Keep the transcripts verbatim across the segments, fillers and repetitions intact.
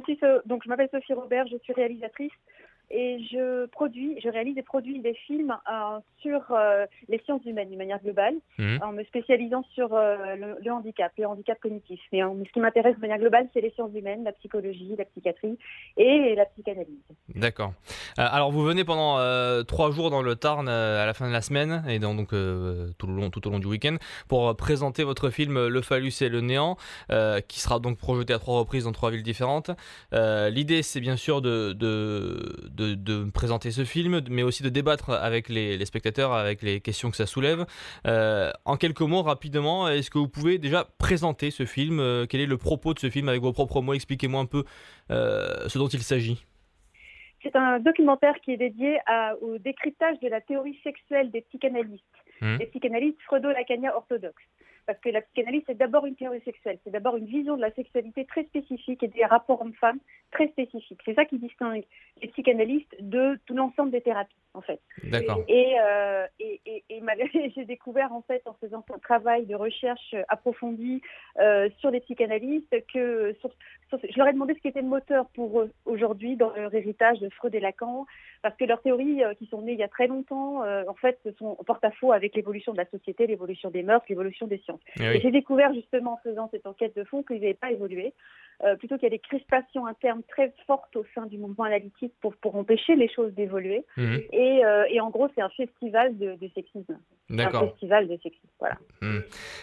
suis euh, donc je m'appelle Sophie Robert, je suis réalisatrice et je produis, je réalise et produis des films euh, sur euh, les sciences humaines d'une manière globale, Mmh. en me spécialisant sur euh, le, le handicap, le handicap cognitif. Mais euh, ce qui m'intéresse de manière globale, c'est les sciences humaines, la psychologie, la psychiatrie et la psychanalyse. D'accord. Euh, alors vous venez pendant euh, trois jours dans le Tarn euh, à la fin de la semaine et dans, donc euh, tout, le long, tout au long du week-end pour euh, présenter votre film Le Phallus et le Néant euh, qui sera donc projeté à trois reprises dans trois villes différentes. Euh, l'idée c'est bien sûr de, de, de, de présenter ce film mais aussi de débattre avec les, les spectateurs, avec les questions que ça soulève. Euh, en quelques mots rapidement, est-ce que vous pouvez déjà présenter ce film? euh, Quel est le propos de ce film avec vos propres mots? Expliquez-moi un peu euh, ce dont il s'agit. C'est un documentaire qui est dédié à, au décryptage de la théorie sexuelle des psychanalystes, Mmh. des psychanalystes freudo-lacaniens orthodoxes. Parce que la psychanalyse, c'est d'abord une théorie sexuelle, c'est d'abord une vision de la sexualité très spécifique et des rapports hommes-femmes très spécifiques. C'est ça qui distingue les psychanalystes de tout l'ensemble des thérapies, en fait. D'accord. Et, euh, et, et, et malgré, j'ai découvert, en fait, en faisant ce travail de recherche approfondie euh, sur les psychanalystes, que sur, sur, je leur ai demandé ce qui était le moteur pour eux aujourd'hui dans leur héritage de Freud et Lacan, parce que leurs théories euh, qui sont nées il y a très longtemps, euh, en fait, sont en porte-à-faux avec l'évolution de la société, l'évolution des mœurs, l'évolution des sciences. Eh Et oui. j'ai découvert justement en faisant cette enquête de fond qu'ils n'avaient pas évolué, euh, plutôt qu'il y a des crispations internes très fortes au sein du mouvement analytique pour, pour empêcher les choses d'évoluer. Mmh. Et, euh, et en gros, c'est un festival de, de sexisme. D'accord. Un festival de sexisme, voilà. Mmh.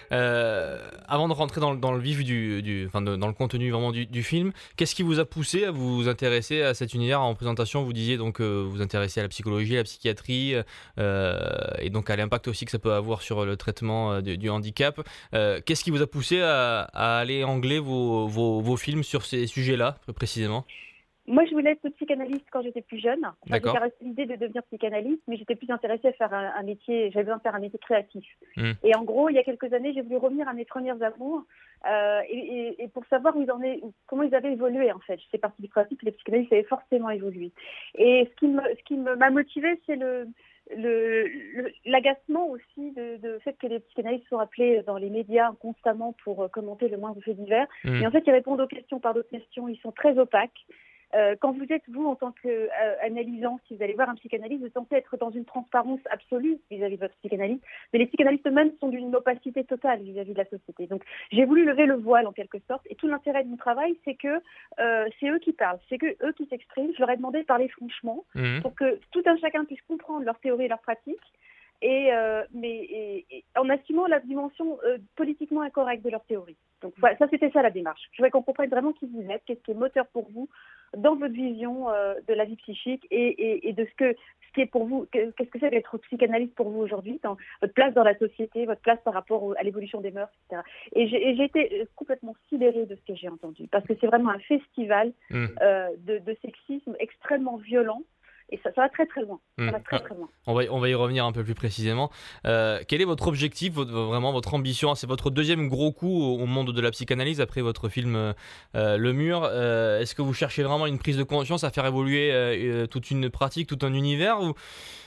Euh, avant de rentrer dans, le- dans le vif du, du enfin de- dans le contenu vraiment du, du film, qu'est-ce qui vous a poussé à vous intéresser à cet univers? En présentation, vous disiez donc euh, vous vous intéressez à la psychologie, à la psychiatrie, euh, et donc à l'impact aussi que ça peut avoir sur le traitement euh, du, du handicap. Euh, qu'est-ce qui vous a poussé à, à aller angler vos, vos, vos films sur ces sujets-là, plus précisément? Moi, je voulais être psychanalyste quand j'étais plus jeune. Enfin, D'accord. j'avais resté l'idée de devenir psychanalyste, mais j'étais plus intéressée à faire un, un métier, j'avais besoin de faire un métier créatif. Mmh. Et en gros, il y a quelques années, j'ai voulu revenir à mes premières amours euh, et, et, et pour savoir où ils en est, comment ils avaient évolué en fait. J'étais partie du principe que les psychanalystes avaient forcément évolué. Et ce qui me, ce qui me, m'a motivée, c'est le, le, le, l'agacement aussi de, de fait que les psychanalystes sont appelés dans les médias constamment pour euh, commenter le moindre fait divers. Mmh. Et en fait, ils répondent aux questions par d'autres questions. Ils sont très opaques. Euh, quand vous êtes, vous, en tant qu'analysant, euh, si vous allez voir un psychanalyste, vous êtes censé être dans une transparence absolue vis-à-vis de votre psychanalyste, mais les psychanalystes eux-mêmes sont d'une opacité totale vis-à-vis de la société. Donc, j'ai voulu lever le voile, en quelque sorte, et tout l'intérêt de mon travail, c'est que euh, c'est eux qui parlent, c'est que eux qui s'expriment. Je leur ai demandé de parler franchement, Mmh. pour que tout un chacun puisse comprendre leur théorie et leur pratique, et, euh, mais, et, et en assumant la dimension euh, politiquement incorrecte de leur théorie. Donc voilà, ça c'était ça la démarche. Je voudrais qu'on comprenne vraiment qui vous êtes, qu'est-ce qui est moteur pour vous dans votre vision euh, de la vie psychique et, et, et de ce que ce qui est pour vous, qu'est-ce que c'est d'être psychanalyste pour vous aujourd'hui, dans votre place dans la société, votre place par rapport au, à l'évolution des mœurs, et cetera. Et j'ai, et j'ai été complètement sidérée de ce que j'ai entendu, parce que c'est vraiment un festival Mmh. euh, de, de sexisme extrêmement violent. Et ça, ça va très très loin. Ça Mmh. va très très loin. On va, y- on va y revenir un peu plus précisément. Euh, quel est votre objectif, votre- vraiment votre ambition? C'est votre deuxième gros coup au, au monde de la psychanalyse après votre film euh, euh, Le Mur. Euh, est-ce que vous cherchez vraiment une prise de conscience à faire évoluer euh, euh, toute une pratique, tout un univers ou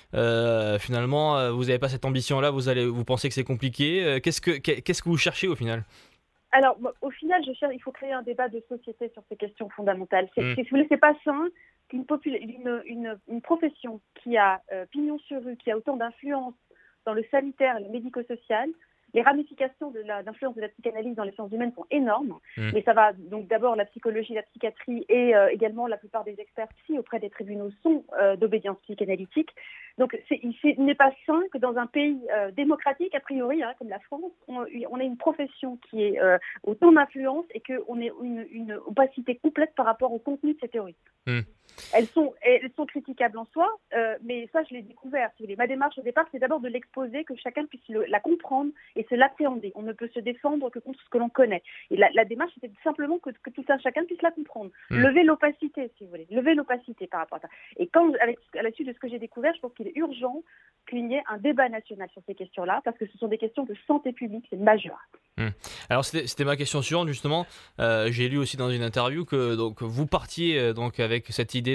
euh, finalement euh, vous n'avez pas cette ambition-là, vous, allez, vous pensez que c'est compliqué? Euh, qu'est-ce, que, qu'est-ce que vous cherchez au final? Alors, au final, je cherche, il faut créer un débat de société sur ces questions fondamentales. C'est, Mmh. c'est, si vous voulez, c'est pas sain qu'une popula- une, une, une profession qui a euh, pignon sur rue, qui a autant d'influence dans le sanitaire et le médico-social, les ramifications de la, d'influence de la psychanalyse dans les sciences humaines sont énormes, Mmh. mais ça va donc d'abord la psychologie, la psychiatrie et euh, également la plupart des experts psy auprès des tribunaux sont euh, d'obédience psychanalytique. Donc c'est, c'est, il n'est pas sain que dans un pays euh, démocratique, a priori, hein, comme la France, on, on ait une profession qui est euh, autant d'influence et qu'on ait une, une opacité complète par rapport au contenu de ces théories. Mmh. Elles sont, elles sont critiquables en soi, euh, mais ça, je l'ai découvert. Si vous voulez. Ma démarche au départ, c'est d'abord de l'exposer, que chacun puisse le, la comprendre et se l'appréhender. On ne peut se défendre que contre ce que l'on connaît. Et la, la démarche, c'était simplement que, que tout un chacun puisse la comprendre. Mmh. Lever l'opacité, si vous voulez. Lever l'opacité par rapport à ça. Et quand, avec, à la suite de ce que j'ai découvert, je pense qu'il est urgent qu'il y ait un débat national sur ces questions-là, parce que ce sont des questions de santé publique, c'est majeur. Mmh. Alors c'était, c'était ma question suivante justement. Euh, j'ai lu aussi dans une interview que donc vous partiez euh, donc avec cette idée de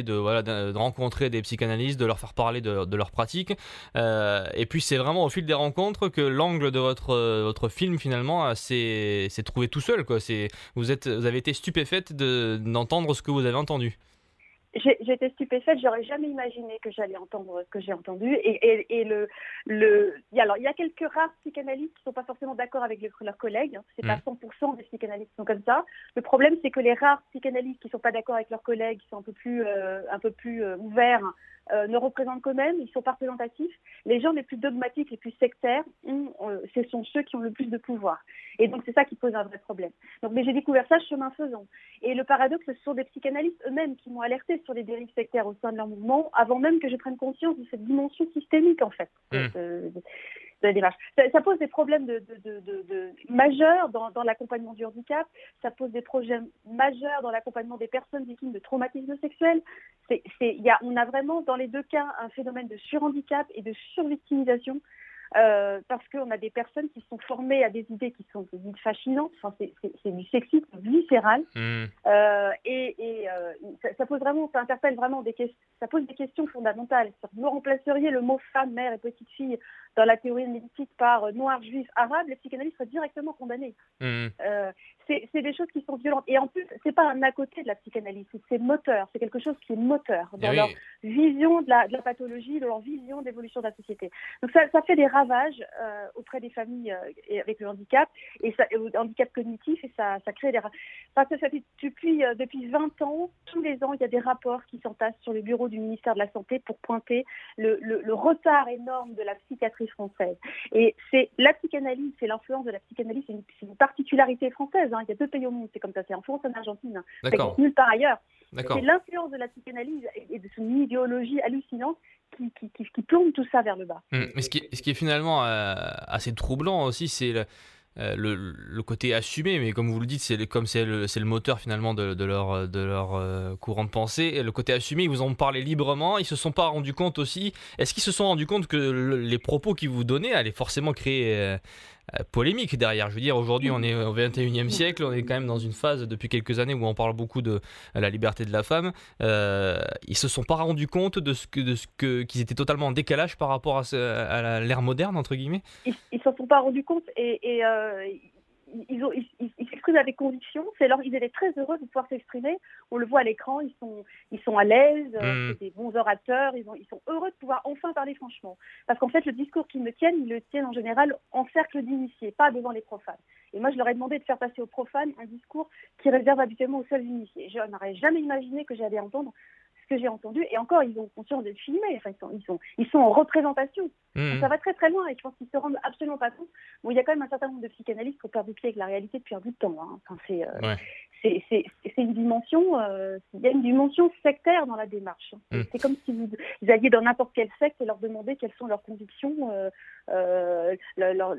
de, voilà, de, de rencontrer des psychanalystes, de leur faire parler de, de leur pratique. Euh, et puis c'est vraiment au fil des rencontres que l'angle de votre, votre film finalement s'est, s'est trouvé tout seul, quoi. C'est, vous, êtes, vous avez été stupéfaite de, d'entendre ce que vous avez entendu. J'ai, j'étais stupéfaite, j'aurais jamais imaginé que j'allais entendre ce que j'ai entendu. Et, et, et le, le, alors, il y a quelques rares psychanalystes qui ne sont pas forcément d'accord avec les, leurs collègues. Hein. C'est mmh. pas cent pour cent des psychanalystes qui sont comme ça. Le problème, c'est que les rares psychanalystes qui ne sont pas d'accord avec leurs collègues, qui sont un peu plus, euh, un peu plus euh, ouverts, euh, ne représentent quand même, ils ne sont pas représentatifs. Les gens les plus dogmatiques, les plus sectaires, ont, euh, ce sont ceux qui ont le plus de pouvoir. Et donc, c'est ça qui pose un vrai problème. Donc, mais j'ai découvert ça chemin faisant. Et le paradoxe, ce sont des psychanalystes eux-mêmes qui m'ont alerté sur les dérives sectaires au sein de leur mouvement, avant même que je prenne conscience de cette dimension systémique, en fait, de, mmh. de, de, de la démarche. Ça, ça pose des problèmes de, de, de, de, de majeurs dans, dans l'accompagnement du handicap, ça pose des problèmes majeurs dans l'accompagnement des personnes victimes de traumatisme sexuel. C'est, c'est, y a, on a vraiment, dans les deux cas, un phénomène de surhandicap et de survictimisation. Euh, parce qu'on a des personnes qui sont formées à des idées qui sont des idées fascinantes, enfin, c'est, c'est, c'est du sexisme viscéral, mmh. euh, et, et euh, ça, ça pose vraiment, ça interpelle vraiment des questions, ça pose des questions fondamentales. Vous remplaceriez le mot femme, mère et petite fille dans la théorie médiatique par euh, noir, juif, arabe, les psychanalystes seraient directement condamnés. Mmh. Euh, c'est, c'est des choses qui sont violentes. Et en plus, c'est pas un à côté de la psychanalyse, c'est moteur, c'est quelque chose qui est moteur dans oui. leur vision de la, de la pathologie, de leur vision d'évolution de la société. Donc ça, ça fait des ravages euh, auprès des familles euh, avec le handicap et ça, le handicap cognitif, et ça, ça crée des ravages. Parce que ça fait depuis, euh, depuis vingt ans, tous les ans, il y a des rapports qui s'entassent sur le bureau du ministère de la Santé pour pointer le, le, le retard énorme de la psychiatrie française. Et c'est la psychanalyse, c'est l'influence de la psychanalyse, c'est une, c'est une particularité française. Hein. Il y a deux pays au monde, c'est comme ça, c'est en France et en Argentine. Hein. Ça existe nulle part ailleurs. D'accord. C'est l'influence de la psychanalyse et de son idéologie hallucinante qui, qui, qui, qui plombe tout ça vers le bas. Mmh. Mais ce qui, est, ce qui est finalement euh, assez troublant aussi, c'est le, euh, le, le côté assumé, mais comme vous le dites, c'est le, comme c'est le, c'est le moteur finalement de, de leur, de leur euh, courant de pensée. Et le côté assumé, ils vous en parlent librement, ils se sont pas rendus compte aussi. Est-ce qu'ils se sont rendus compte que le, les propos qu'ils vous donnaient allaient forcément créer euh, polémique derrière? Je veux dire, aujourd'hui on est au vingt et unième siècle, on est quand même dans une phase depuis quelques années où on parle beaucoup de la liberté de la femme. Euh, ils se sont pas rendus compte de ce que, de ce que, qu'ils étaient totalement en décalage par rapport à, ce, à la, l'ère moderne, entre guillemets? Ils ne s'en sont pas rendus compte et, et euh, ils, ont, ils, ils s'expriment avec conviction. C'est leur, ils étaient très heureux de pouvoir s'exprimer. On le voit à l'écran, ils sont, ils sont à l'aise, mmh. c'est des bons orateurs, ils, ont, ils sont heureux de pouvoir enfin parler franchement. Parce qu'en fait, le discours qu'ils me tiennent, ils le tiennent en général en cercle d'initiés, pas devant les profanes. Et moi, je leur ai demandé de faire passer aux profanes un discours qui réserve habituellement aux seuls initiés. Je n'aurais jamais imaginé que j'allais entendre ce que j'ai entendu. Et encore, ils ont conscience de le filmer. Enfin, ils, sont, ils, sont, ils sont en représentation. Mmh. Donc, ça va très très loin et je pense qu'ils se rendent absolument pas compte. Bon, il y a quand même un certain nombre de psychanalystes qui ont perdu pied avec la réalité depuis un bout de temps. Hein. Enfin, c'est, euh, ouais. c'est, c'est, c'est une dimension, euh, il y a une dimension sectaire dans la démarche. Hein. Mmh. C'est comme si vous, vous alliez dans n'importe quelle secte et leur demandiez quelles sont leurs convictions, euh, euh, leur, leur,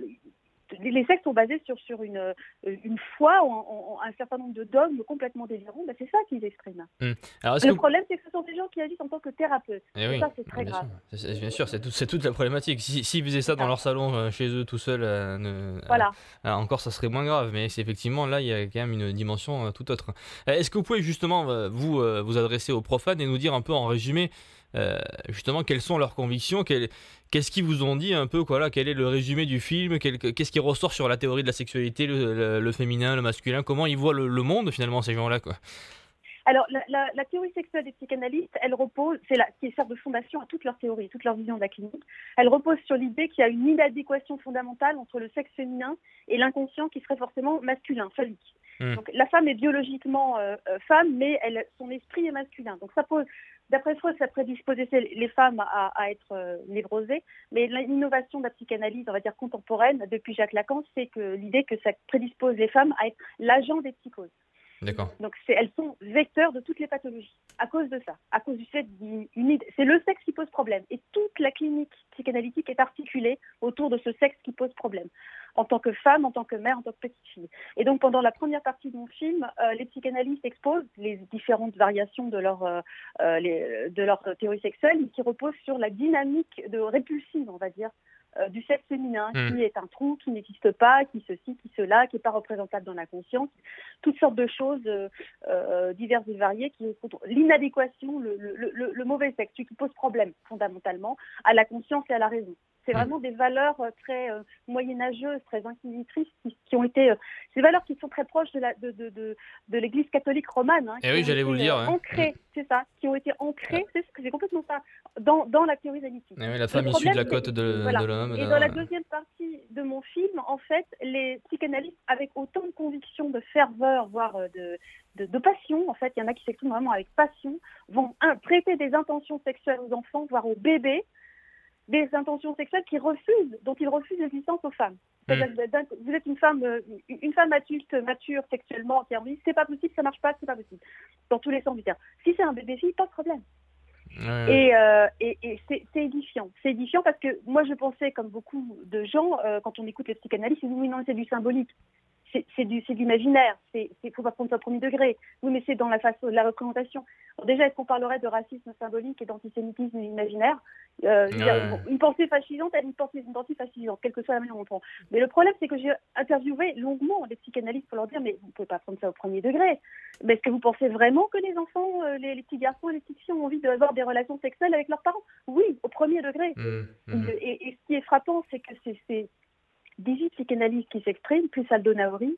les sectes sont basés sur, sur une, une foi en, en, en un certain nombre de dogmes complètement délirants. Ben, c'est ça qu'ils expriment. Mmh. Alors, le que... problème, c'est que ce sont des gens qui agissent en tant que thérapeutes. Et, et oui, ça, c'est très bien grave. Sûr. C'est, bien sûr, c'est, tout, c'est toute la problématique. S'ils si, si faisaient ça dans leur salon, euh, chez eux, tout seuls, euh, ne, voilà. euh, encore, ça serait moins grave. Mais c'est effectivement, là, il y a quand même une dimension euh, tout autre. Euh, est-ce que vous pouvez justement euh, vous, euh, vous adresser aux profanes et nous dire un peu en résumé Euh, justement quelles sont leurs convictions, quel, qu'est-ce qu'ils vous ont dit un peu, quoi, là, quel est le résumé du film, quel, qu'est-ce qui ressort sur la théorie de la sexualité, le, le, le féminin, le masculin, comment ils voient le, le monde finalement, ces gens-là, quoi. Alors, la, la, la théorie sexuelle des psychanalystes, elle repose, c'est la qui sert de fondation à toute leur théorie, toute leur vision de la clinique. Elle repose sur l'idée qu'il y a une inadéquation fondamentale entre le sexe féminin et l'inconscient qui serait forcément masculin, phallique. Mmh. Donc, la femme est biologiquement euh, femme, mais elle, son esprit est masculin. Donc, ça pose, d'après Freud, ça prédisposait les femmes à, à être euh, névrosées, mais l'innovation de la psychanalyse, on va dire contemporaine, depuis Jacques Lacan, c'est que l'idée que ça prédispose les femmes à être l'agent des psychoses. D'accord. Donc c'est, elles sont vecteurs de toutes les pathologies à cause de ça, à cause du fait d'une c'est le sexe qui pose problème et toute la clinique psychanalytique est articulée autour de ce sexe qui pose problème en tant que femme, en tant que mère, en tant que petite fille. Et donc pendant la première partie de mon film, euh, les psychanalystes exposent les différentes variations de leur euh, les, de leur théorie sexuelle qui reposent sur la dynamique de répulsive, on va dire, euh, du sexe féminin, Mmh. qui est un trou, qui n'existe pas, qui ceci, qui cela, qui n'est pas représentable dans la conscience, toutes sortes de choses euh, euh, diverses et variées, qui l'inadéquation, le, le, le, le mauvais sexe, celui qui pose problème fondamentalement à la conscience et à la raison. C'est vraiment des valeurs euh, très euh, moyenâgeuses, très inquisitrices, qui, qui ont été, euh, ces valeurs qui sont très proches de la de, de, de, de l'Église catholique romane, hein, Et qui oui, ont j'allais été vous le dire. euh, Ouais. ancrées, Mmh. c'est ça, qui ont été ancrées, c'est, c'est complètement ça, dans, dans la théorie d'amitié. Et oui, la femme issue de la côte de, voilà. de l'homme. Et dans la deuxième partie de mon film, en fait, les psychanalystes, avec autant de conviction, de ferveur, voire de, de, de passion, en fait, il y en a qui s'expriment vraiment avec passion, vont un, prêter des intentions sexuelles aux enfants, voire aux bébés, des intentions sexuelles qui refusent, dont ils refusent l'existence aux femmes. C'est-à-dire que vous êtes une femme, une femme adulte, mature sexuellement, qui a envie, c'est pas possible, ça marche pas, c'est pas possible. Dans tous les sens du terme. Si c'est un bébé-fille, pas de problème. Ouais. Et, euh, et, et c'est, c'est édifiant. C'est édifiant parce que moi, je pensais, comme beaucoup de gens, euh, quand on écoute les psychanalystes, ils disent oui, non, c'est du symbolique. C'est, c'est, du, c'est de l'imaginaire. Il ne faut pas prendre ça au premier degré. Oui, mais c'est dans la façon de la représentation. Alors déjà, est-ce qu'on parlerait de racisme symbolique et d'antisémitisme imaginaire euh, Ouais. bon, une pensée fascisante, elle est une pensée, une pensée fascisante, quelle que soit la manière dont on prend. Mais le problème, c'est que j'ai interviewé longuement les psychanalystes pour leur dire mais vous ne pouvez pas prendre ça au premier degré. Mais est-ce que vous pensez vraiment que les enfants, euh, les, les petits garçons et les petites filles ont envie d'avoir des relations sexuelles avec leurs parents? Oui, au premier degré. Mmh. Mmh. Et, et ce qui est frappant, c'est que c'est, c'est dix-huit psychanalystes qui s'expriment, plus Aldo Naori,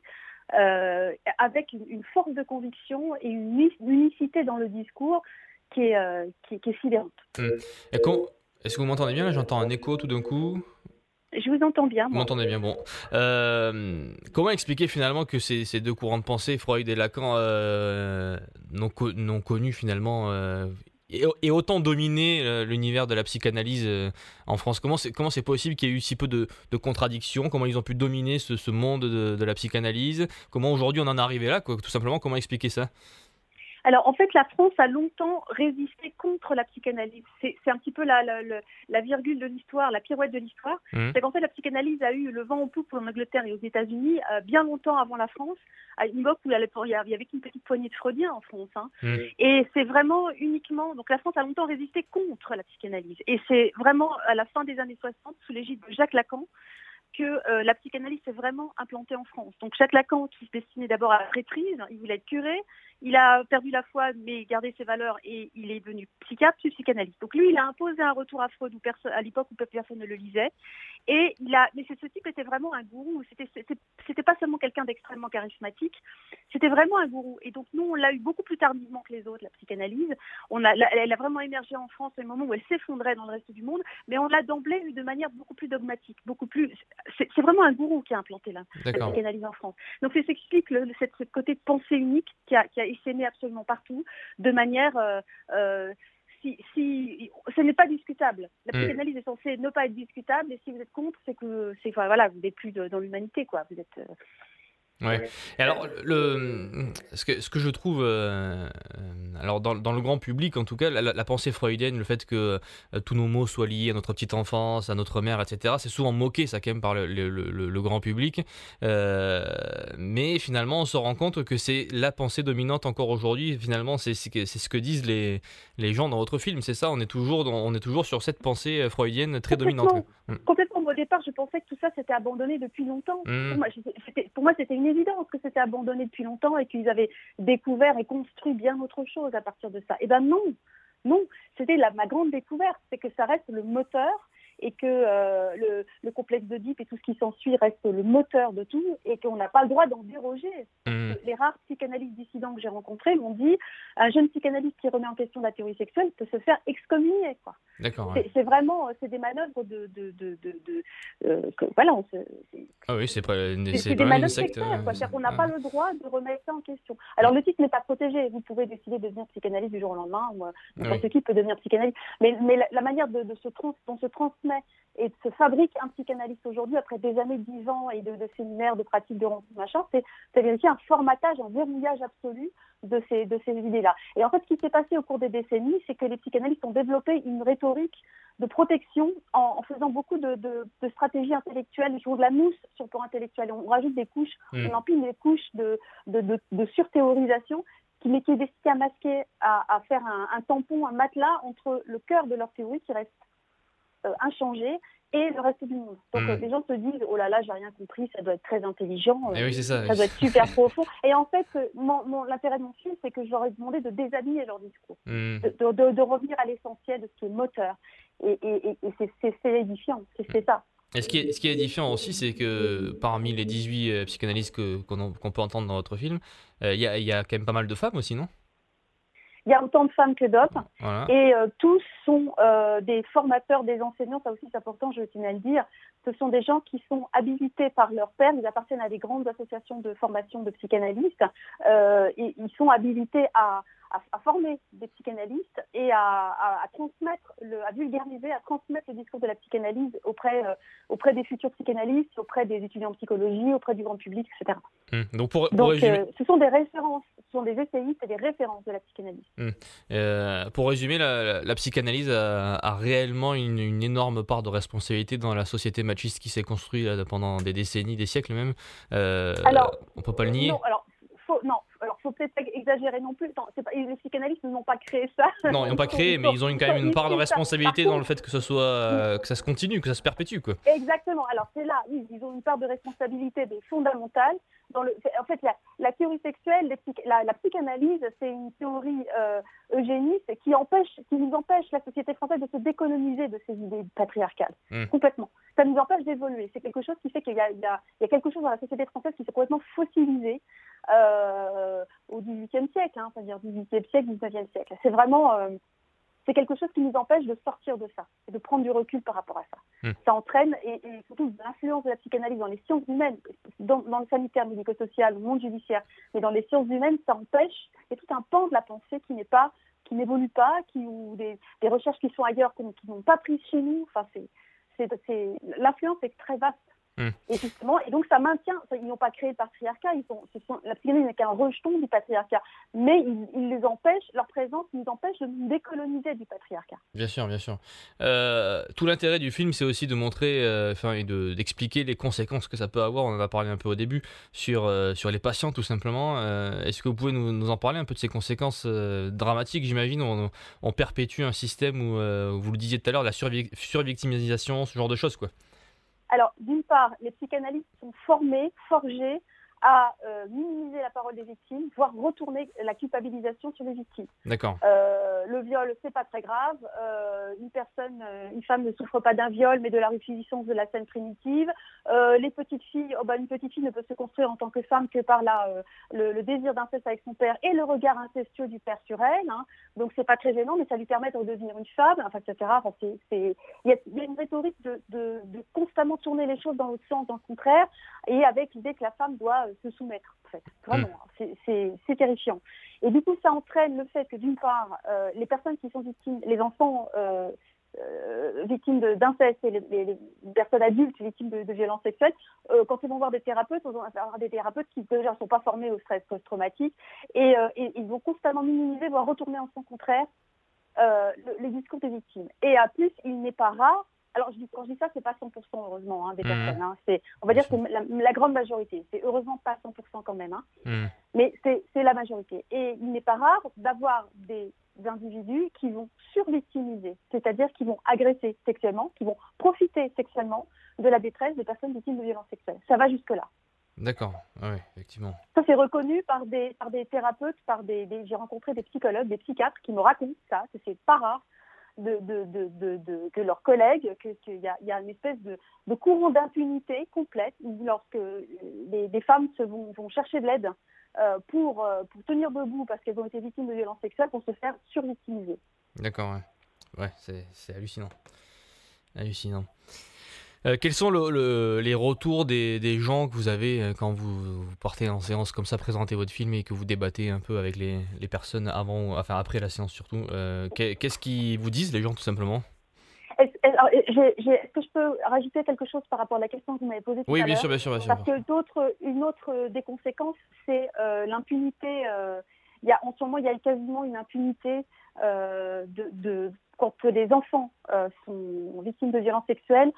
euh, avec une, une force de conviction et une unicité dans le discours qui est, euh, qui, qui est sidérante. Mmh. Et quand... Est-ce que vous m'entendez bien? Là, j'entends un écho tout d'un coup. Je vous entends bien, Vous moi. m'entendez bien, bon. Euh, comment expliquer finalement que ces, ces deux courants de pensée, Freud et Lacan, euh, n'ont, co- n'ont connu finalement euh, et, et autant dominé euh, l'univers de la psychanalyse euh, en France? Comment c'est, comment c'est possible qu'il y ait eu si peu de, de contradictions? Comment ils ont pu dominer ce, ce monde de, de la psychanalyse? Comment aujourd'hui on en est arrivé là, quoi? Tout simplement, comment expliquer ça? Alors, en fait, la France a longtemps résisté contre la psychanalyse. C'est, c'est un petit peu la, la, la, la virgule de l'histoire, la pirouette de l'histoire. Mmh. C'est qu'en fait, la psychanalyse a eu le vent en poupe en Angleterre et aux États-Unis euh, bien longtemps avant la France, à une époque où il y avait qu'une petite poignée de Freudiens en France. Hein. Mmh. Et c'est vraiment uniquement... Donc, la France a longtemps résisté contre la psychanalyse. Et c'est vraiment à la fin des années soixante, sous l'égide de Jacques Lacan, que euh, la psychanalyse s'est vraiment implantée en France. Donc Jacques Lacan, qui se destinait d'abord à la prêtrise, il voulait être curé, il a perdu la foi mais gardé ses valeurs et il est devenu psychiatre puis psychanalyste. Donc lui, il a imposé un retour à Freud où perso- à l'époque où personne ne le lisait. Et il a, mais ce type était vraiment un gourou. C'était, c'était, c'était pas seulement quelqu'un d'extrêmement charismatique, c'était vraiment un gourou. Et donc nous, on l'a eu beaucoup plus tardivement que les autres, la psychanalyse. On a, elle a vraiment émergé en France au moment où elle s'effondrait dans le reste du monde, mais on l'a d'emblée eu de manière beaucoup plus dogmatique, beaucoup plus. C'est, c'est vraiment un gourou qui a implanté la, la psychanalyse en France. Donc c'est ce qui explique le, le, cette, cette côté de pensée unique qui a, qui a essaimé absolument partout, de manière euh, euh, Si, si, ce n'est pas discutable. La psychanalyse mmh. est censée ne pas être discutable, et si vous êtes contre, c'est que c'est, enfin, voilà, vous n'êtes plus de, dans l'humanité, quoi. Vous êtes. Euh... Ouais. Et alors, le, ce, que, ce que je trouve, euh, alors dans, dans le grand public en tout cas, la, la pensée freudienne, le fait que euh, tous nos mots soient liés à notre petite enfance, à notre mère, et cetera, c'est souvent moqué, ça, quand même, par le, le, le, le grand public. Euh, mais finalement, on se rend compte que c'est la pensée dominante encore aujourd'hui. Finalement, c'est, c'est, c'est ce que disent les, les gens dans votre film, c'est ça? On est toujours, dans, on est toujours sur cette pensée freudienne très dominante. Complètement. Au départ, je pensais que tout ça s'était abandonné depuis longtemps. Mmh. Pour moi, c'était, pour moi, c'était une évidence que c'était abandonné depuis longtemps et qu'ils avaient découvert et construit bien autre chose à partir de ça. Eh bien non, non, c'était la, ma grande découverte, c'est que ça reste le moteur et que euh, le, le complexe d'Oedipe et tout ce qui s'ensuit reste le moteur de tout et qu'on n'a pas le droit d'en déroger. Mmh. Les rares psychanalystes dissidents que j'ai rencontrés m'ont dit un jeune psychanalyste qui remet en question la théorie sexuelle peut se faire excommunier, quoi. D'accord. C'est, ouais. c'est vraiment c'est des manœuvres de, de, de, de, de euh, que, voilà. On se, c'est, ah oui, c'est pas, c'est, c'est, c'est c'est pas des manœuvres secte, sectaires, quoi. Euh, C'est-à-dire qu'on n'a pas le droit de remettre ça en question. Alors le titre n'est pas protégé. Vous pouvez décider de devenir psychanalyste du jour au lendemain. Ou, n'importe oui. qui peut devenir psychanalyste. Mais, mais la, la manière de, de se trans, dont se transmet et de se fabrique un psychanalyste aujourd'hui, après des années de dix ans et de, de séminaires, de pratiques, de rencontres, machin, c'est, c'est vérifier un formatage, un verrouillage absolu de ces, de ces idées-là. Et en fait, ce qui s'est passé au cours des décennies, c'est que les psychanalystes ont développé une rhétorique de protection en, en faisant beaucoup de, de, de stratégies intellectuelles, ils font de la mousse sur le plan intellectuel. On rajoute des couches, mmh. on empile des couches de, de, de, de surthéorisation qui, mais qui est destiné à masquer, à, à faire un, un tampon, un matelas entre le cœur de leur théorie qui reste euh, inchangé et le reste du monde. Donc, Mmh. euh, les gens se disent, oh là là, j'ai rien compris, ça doit être très intelligent, euh, Et oui, c'est ça. ça Oui. doit être super profond. Et en fait, euh, mon, mon- l'intérêt de mon film, c'est que je leur ai demandé de déshabiller leur discours, Mmh. de, de, de- de revenir à l'essentiel de ce qui est moteur. Et, et, et, et c'est, c'est, c'est édifiant, c'est, c'est ça. Et ce qui est, ce qui est édifiant aussi, c'est que parmi les dix-huit euh, psychanalystes que, qu'on, en- qu'on peut entendre dans votre film, euh, il y, a, il y a quand même pas mal de femmes aussi, non? Il y a autant de femmes que d'hommes, Voilà. et euh, tous sont euh, des formateurs, des enseignants, ça aussi c'est important, je tiens à le dire. Ce sont des gens qui sont habilités par leur père, ils appartiennent à des grandes associations de formation de psychanalystes, euh, et ils sont habilités à, à, à former des psychanalystes et à, à, à transmettre, le, à vulgariser, à transmettre le discours de la psychanalyse auprès, euh, auprès des futurs psychanalystes, auprès des étudiants en psychologie, auprès du grand public, et cetera. Mmh. Donc pour, pour Donc résumer, euh, ce sont des références, ce sont des essayistes et des références de la psychanalyse. mmh. Euh, pour résumer, la, la, la psychanalyse a, a réellement une, une énorme part de responsabilité dans la société machiste qui s'est construite là, pendant des décennies, des siècles même. Euh, Alors, on peut pas le nier. Non, alors, faut, non, alors faut peut-être pas exagérer non plus. Non, c'est pas, les psychanalystes n'ont pas créé ça. Non, ils n'ont pas créé, mais ils ont une, quand même une part de responsabilité dans le fait que ce soit, euh, que ça se continue, que ça se perpétue, quoi. Exactement. Alors c'est là, oui, ils ont une part de responsabilité mais fondamentale. Dans le, en fait, la, la théorie sexuelle, les psych, la, la psychanalyse, c'est une théorie euh, eugéniste qui empêche, qui nous empêche la société française de se décoloniser de ces idées patriarcales, Mm. complètement. Ça nous empêche d'évoluer. C'est quelque chose qui fait qu'il y a, il y a, il y a quelque chose dans la société française qui s'est complètement fossilisé euh, au dix-huitième siècle, hein, c'est-à-dire dix-huitième siècle, dix-neuvième siècle. C'est vraiment euh, c'est quelque chose qui nous empêche de sortir de ça et de prendre du recul par rapport à ça. Mmh. Ça entraîne, et, et surtout l'influence de la psychanalyse dans les sciences humaines, dans, dans le sanitaire, médico-social, le monde judiciaire, mais dans les sciences humaines, ça empêche, il y a tout un pan de la pensée qui n'est pas, qui n'évolue pas, qui, ou des, des recherches qui sont ailleurs, qui, qui n'ont pas pris chez nous. Enfin, c'est, c'est, c'est, l'influence est très vaste. Mmh. Et justement, et donc ça maintient, ils n'ont pas créé le patriarcat, ils sont, ce sont, la psychanalyse n'est qu'un rejeton du patriarcat, mais ils, ils les empêchent, leur présence nous empêche de nous décoloniser du patriarcat. Bien sûr, bien sûr. Euh, tout l'intérêt du film, c'est aussi de montrer, enfin, euh, et de, d'expliquer les conséquences que ça peut avoir. On en a parlé un peu au début sur euh, sur les patients, tout simplement. Euh, est-ce que vous pouvez nous, nous en parler un peu de ces conséquences euh, dramatiques, j'imagine, où on, on perpétue un système où, euh, vous le disiez tout à l'heure, la survi- survictimisation, ce genre de choses, quoi. Alors, d'une part, les psychanalystes sont formés, forgés à euh, minimiser la parole des victimes, voire retourner la culpabilisation sur les victimes. D'accord. Euh, le viol, c'est pas très grave. Euh, une personne, euh, une femme ne souffre pas d'un viol, mais de la répuissance de la scène primitive. Euh, les petites filles, oh bah, une petite fille ne peut se construire en tant que femme que par la, euh, le, le désir d'inceste avec son père et le regard incestueux du père sur elle. Hein. Donc c'est pas très gênant, mais ça lui permet de redevenir une femme, enfin, et cetera. Enfin, c'est, c'est... Il, y a, il y a une rhétorique de, de, de constamment tourner les choses dans l'autre sens, dans le contraire, et avec l'idée que la femme doit euh, se soumettre. En fait, vraiment, mmh. c'est, c'est, c'est terrifiant. Et du coup, ça entraîne le fait que, d'une part, euh, les personnes qui sont victimes, les enfants euh, euh, victimes de, d'inceste et les, les, les personnes adultes victimes de, de violences sexuelles, euh, quand ils vont voir des thérapeutes, ils vont avoir des thérapeutes qui déjà ne sont pas formés au stress post-traumatique et, euh, et ils vont constamment minimiser, voire retourner en son contraire euh, le, les discours des victimes. Et à plus, il n'est pas rare. Alors, je dis, quand je dis ça, c'est pas cent pour cent heureusement hein, des mmh. personnes. Hein. C'est, on va dire que c'est la, la grande majorité. C'est heureusement pas cent pour cent quand même. Hein. Mmh. Mais c'est, c'est la majorité. Et il n'est pas rare d'avoir des individus qui vont survictimiser, c'est-à-dire qui vont agresser sexuellement, qui vont profiter sexuellement de la détresse des personnes victimes de violences sexuelles. Ça va jusque-là. D'accord, oui, effectivement. Ça, c'est reconnu par des, par des thérapeutes, par des, des, j'ai rencontré des psychologues, des psychiatres qui me racontent ça, que c'est pas rare. De, de, de, de, de, que leurs collègues, qu'il que y, a, y a une espèce de, de courant d'impunité complète où lorsque les, les femmes se vont, vont chercher de l'aide euh, pour, euh, pour tenir debout parce qu'elles ont été victimes de violences sexuelles, pour se faire survictimiser. D'accord, ouais, ouais c'est, c'est hallucinant. Hallucinant. Euh, quels sont le, le, les retours des, des gens que vous avez quand vous, vous partez en séance comme ça, présenter votre film et que vous débattez un peu avec les, les personnes avant, enfin après la séance surtout euh, qu'est-ce qu'ils vous disent les gens tout simplement? Est-ce, alors, j'ai, j'ai, est-ce que je peux rajouter quelque chose par rapport à la question que vous m'avez posée tout oui, à bien l'heure? sûr, bien sûr, bien sûr. Parce que d'autres, une autre des conséquences, c'est euh, l'impunité. Euh, il y a, en ce moment, il y a quasiment une impunité euh, de, de, quand des enfants euh, sont victimes de violences sexuelles.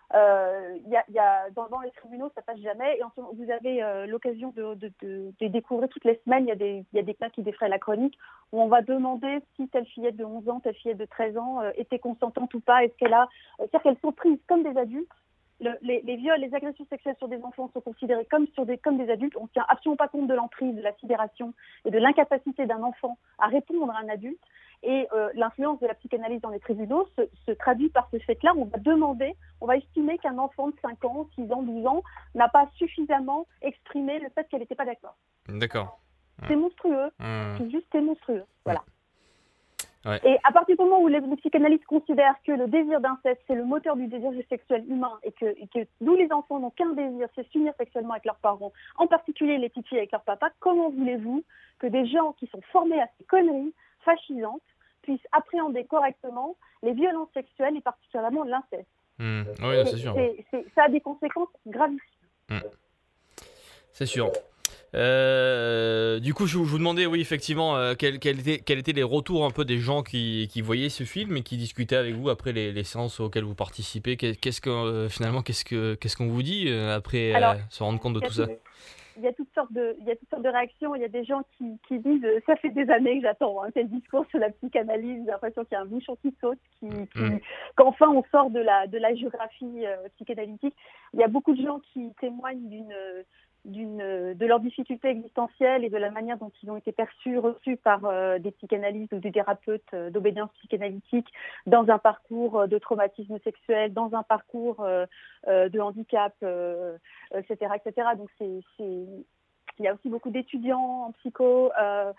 Euh, y a, y a, dans, dans les tribunaux, ça passe jamais. Et en ce moment, vous avez euh, l'occasion de, de, de, de découvrir toutes les semaines, il y a des, il y a des cas qui défraient la chronique, où on va demander si telle fillette de onze ans, telle fillette de treize ans euh, était consentante ou pas. Est-ce qu'elle a, euh, c'est-à-dire qu'elles sont prises comme des adultes. Le, les, les viols, les agressions sexuelles sur des enfants sont considérés comme, sur des, comme des adultes. On ne tient absolument pas compte de l'emprise, de la sidération et de l'incapacité d'un enfant à répondre à un adulte. Et euh, l'influence de la psychanalyse dans les tribunaux se, se traduit par ce fait-là. On va demander, on va estimer qu'un enfant de cinq ans, six ans, douze ans n'a pas suffisamment exprimé le fait qu'elle n'était pas d'accord. D'accord. C'est monstrueux. Mmh. C'est juste c'est monstrueux. Voilà. Ouais. Et à partir du moment où les, les psychanalystes considèrent que le désir d'inceste, c'est le moteur du désir sexuel humain et que, et que nous, les enfants, n'ont qu'un désir, c'est s'unir sexuellement avec leurs parents, en particulier les petites filles avec leur papa, comment voulez-vous que des gens qui sont formés à ces conneries fascisantes puissent appréhender correctement les violences sexuelles et particulièrement l'inceste? Mmh. Oui, c'est sûr. C'est, c'est, ça a des conséquences gravissimes. Mmh. C'est sûr. Euh, du coup, je vous, je vous demandais, oui, effectivement, euh, quels quel étaient, quel étaient les retours un peu des gens qui, qui voyaient ce film et qui discutaient avec vous après les, les séances auxquelles vous participez. Qu'est-ce que euh, finalement, qu'est-ce que qu'est-ce qu'on vous dit euh, après Alors, euh, se rendre compte de tout ça? Il y a toutes sortes de, il y a toutes sortes de réactions. Il y a des gens qui, qui disent, ça fait des années que j'attends hein, tel discours sur la psychanalyse. J'ai l'impression qu'il y a un bouchon qui saute, qui, qui, mmh. qu'enfin on sort de la, de la géographie euh, psychanalytique. Il y a beaucoup de gens qui témoignent d'une D'une, de leurs difficultés existentielles et de la manière dont ils ont été perçus, reçus par euh, des psychanalystes ou des thérapeutes euh, d'obédience psychanalytique dans un parcours de traumatisme sexuel, dans un parcours euh, euh, de handicap, euh, et cetera, et cetera. Donc c'est, c'est... il y a aussi beaucoup d'étudiants en psycho euh,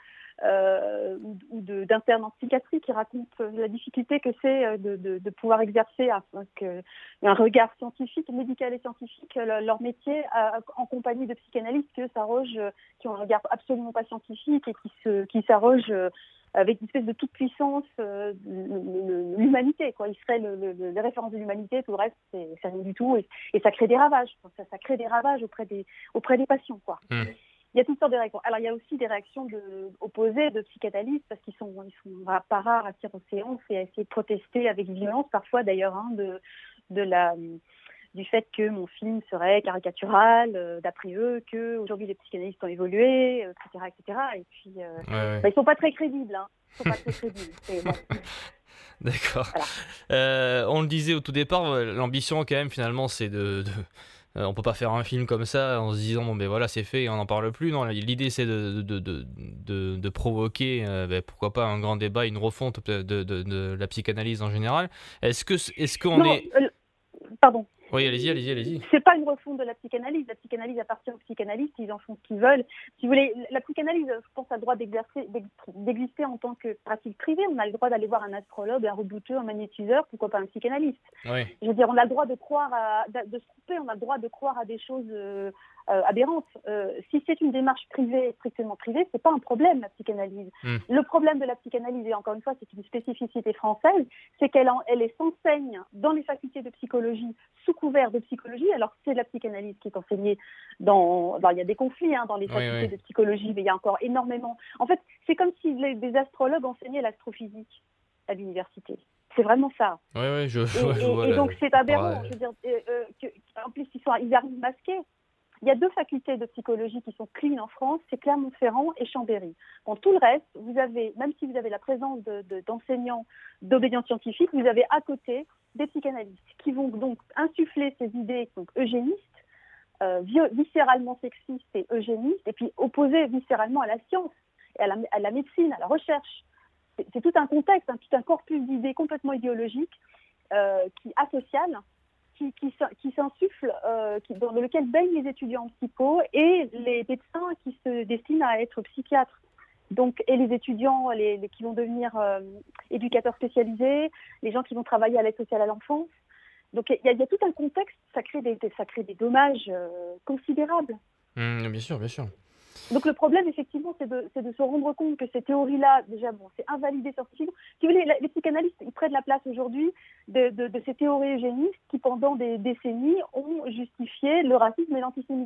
euh, ou, ou de, d'internes en psychiatrie qui racontent la difficulté que c'est de, de, de pouvoir exercer avec un regard scientifique, médical et scientifique, leur métier à, en compagnie de psychanalystes qui s'arrogent, qui ont un regard absolument pas scientifique et qui, se, qui s'arrogent avec une espèce de toute puissance euh, l'humanité, quoi. Ils seraient le, le, le, les références de l'humanité, tout le reste, c'est, c'est rien du tout, et, et ça crée des ravages. Ça, ça crée des ravages auprès des, auprès des patients, quoi. Mmh. Il y a toutes sortes de réactions. Alors, il y a aussi des réactions de, opposées de psychanalystes, parce qu'ils sont, ils sont pas rares à tirer aux séances et à essayer de protester avec violence, parfois d'ailleurs, hein, de, de la... du fait que mon film serait caricatural, euh, d'après eux, qu'aujourd'hui les psychanalystes ont évolué, euh, et cetera, et cetera. Et puis, euh, ouais, ouais. Bah, ils ne sont pas très crédibles. Hein. Ils sont pas très crédibles. C'est, bon. D'accord. Voilà. Euh, on le disait au tout départ, l'ambition quand même finalement, c'est de... de... Euh, on peut pas faire un film comme ça en se disant bon ben voilà c'est fait et on n'en parle plus. Non, l'idée c'est de, de, de, de, de provoquer euh, ben, pourquoi pas un grand débat, une refonte de, de, de, de la psychanalyse en général. Est-ce que est-ce qu'on non, est euh, pardon. Oui, allez-y, allez-y, allez-y. C'est pas une refonte de la psychanalyse. La psychanalyse appartient aux psychanalystes, ils en font ce qu'ils veulent. Si vous voulez, la psychanalyse, je pense, a le droit d'exercer, d'exister en tant que pratique privée. On a le droit d'aller voir un astrologue, un rebouteux, un magnétiseur, pourquoi pas un psychanalyste. Oui. Je veux dire, on a le droit de croire à, de se tromper, on a le droit de croire à des choses euh, euh, aberrantes. Euh, si c'est une démarche privée, strictement privée, c'est pas un problème, la psychanalyse. Mm. Le problème de la psychanalyse, et encore une fois, c'est une spécificité française, c'est qu'elle en, elle s'enseigne dans les facultés de psychologie sous couvert de psychologie. Alors c'est la psychanalyse qui est enseignée dans... Alors, il y a des conflits hein, dans les facultés oui, oui. de psychologie, mais il y a encore énormément... En fait, c'est comme si les, des astrologues enseignaient l'astrophysique à l'université. C'est vraiment ça. Oui, oui, je, et, je, je et, vois. Et la... donc c'est aberrant. Ouais. Je veux dire, euh, euh, que, en plus, ils, sont, ils arrivent masqués. Il y a deux facultés de psychologie qui sont clean en France, c'est Clermont-Ferrand et Chambéry. Dans tout le reste, vous avez, même si vous avez la présence de, de, d'enseignants d'obédience scientifique, vous avez à côté des psychanalystes qui vont donc insuffler ces idées donc eugénistes, euh, viscéralement sexistes et eugénistes, et puis opposer viscéralement à la science, et à la, à la médecine, à la recherche. C'est, c'est tout un contexte, hein, tout un corpus d'idées complètement idéologiques, euh, qui asocial, qui, qui, qui s'insuffle, euh, qui, dans lequel baignent les étudiants en psycho et les médecins qui se destinent à être psychiatres. Donc, et les étudiants les, les, qui vont devenir euh, éducateurs spécialisés, les gens qui vont travailler à l'aide sociale à l'enfance. Donc, il y, y a tout un contexte, ça crée des, ça crée des dommages euh, considérables. Mmh, bien sûr, bien sûr. Donc, le problème, effectivement, c'est de, c'est de se rendre compte que ces théories-là, déjà, bon, c'est invalidé scientifiquement. Si vous voulez, les psychanalystes, ils prennent la place aujourd'hui de, de, de ces théories eugénistes qui, pendant des décennies, ont justifié le racisme et l'antisémitisme.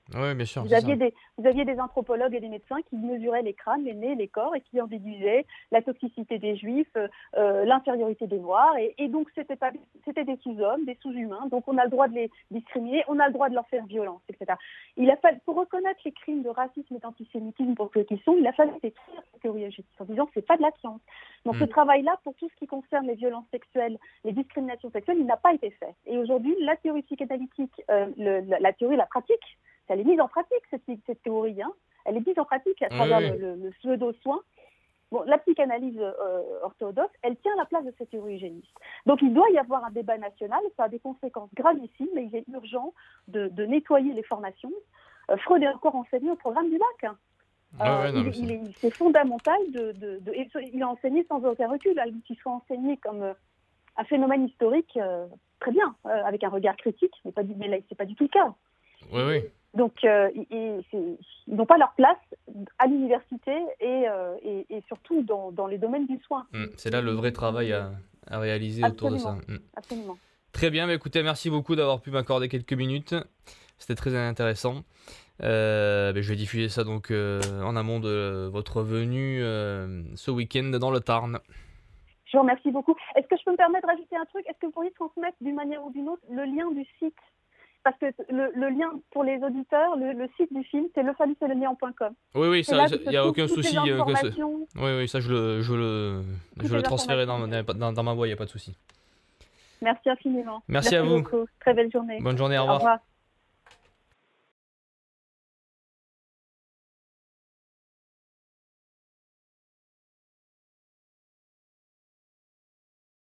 Oui, bien sûr. Vous aviez, des, vous aviez des anthropologues et des médecins qui mesuraient les crânes, les nez, les corps et qui en déduisaient la toxicité des juifs, euh, l'infériorité des noirs. Et, et donc, c'était, pas, c'était des sous-hommes, des sous-humains. Donc, on a le droit de les discriminer, on a le droit de leur faire violence, et cetera. Il a fallu, pour reconnaître les crimes de racisme et d'antisémitisme pour ceux qui sont, il a fallu détruire cette théorie eugénique en disant que ce n'est pas de la science. Donc, mmh. ce travail-là, pour tout ce qui concerne les violences sexuelles, les discriminations sexuelles, il n'a pas été fait. Et aujourd'hui, la théorie psychanalytique, euh, le, la, la théorie, la pratique, elle est mise en pratique, cette, cette théorie. Hein. Elle est mise en pratique à travers oui, oui. le, le, le pseudo-soin. Bon, la psychanalyse euh, orthodoxe, elle tient la place de cette théorie eugéniste. Donc, il doit y avoir un débat national. Ça a des conséquences gravissimes, mais il est urgent de, de nettoyer les formations. Euh, Freud est encore enseigné au programme du bac. Hein. Euh, ah ouais, non, il, il est, c'est fondamental. De, de, de, et il a enseigné sans aucun recul. Alors qu'il soit enseigné comme euh, un phénomène historique, euh, très bien, euh, avec un regard critique, mais, pas, mais là, c'est pas du tout le cas. Oui, oui. Donc, euh, ils, ils n'ont pas leur place à l'université et, euh, et, et surtout dans, dans les domaines du soin. Mmh, c'est là le vrai travail à, à réaliser absolument, autour de ça. Mmh. Absolument. Très bien, mais écoutez, merci beaucoup d'avoir pu m'accorder quelques minutes. C'était très intéressant. Euh, je vais diffuser ça donc euh, en amont de votre venue euh, ce week-end dans le Tarn. Je vous remercie beaucoup. Est-ce que je peux me permettre de rajouter un truc ? Est-ce que vous pourriez transmettre d'une manière ou d'une autre le lien du site ? Parce que le, le lien pour les auditeurs, le, le site du film, c'est le phallus et le néant point com. Oui, oui, il n'y a aucun souci. Oui, oui, ça, je le, je le, je le transférerai dans, dans, dans ma voix, il n'y a pas de souci. Merci infiniment. Merci, Merci à vous. Beaucoup. Très belle journée. Bonne journée, au revoir. Au revoir.